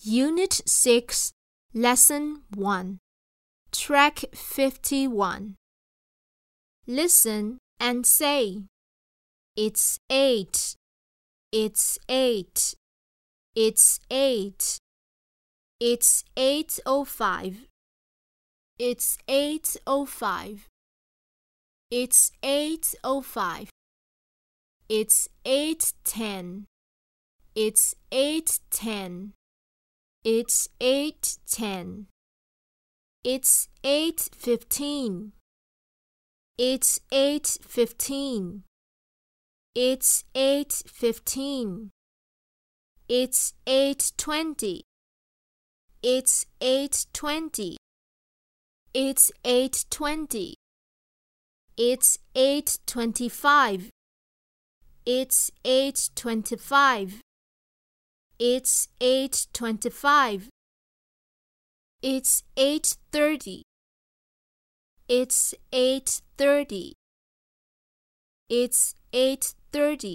Unit 6, Lesson 1, Track 51. Listen and say, "It's 8. It's 8. It's 8. It's 8:05. It's 8:05. It's 8:05. It's 8:10. It's 8:10. It's 8:10. It's 8:15. It's 8:15. It's 8:15. It's 8:20. It's 8:20. It's 8:20. It's 8:25. It's 8:25. It's 8:25. It's 8:30. It's 8:30. It's 8:30.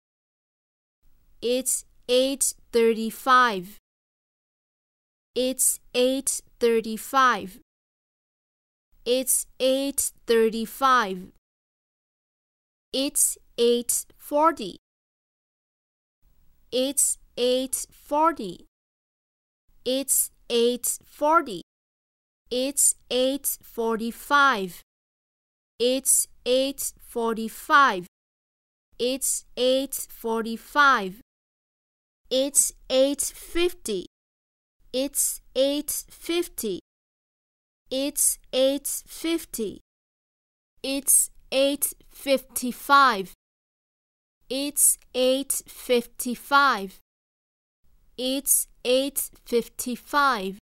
It's 8:35. It's 8:35. It's 8:35. It's 8:40. It's 8:40. It's 8:40. It's 8:45. It's 8:45. It's 8:45. It's 8:50. It's 8:50. It's 8:50. It's 8:55. It's 8:55. It's 8:55.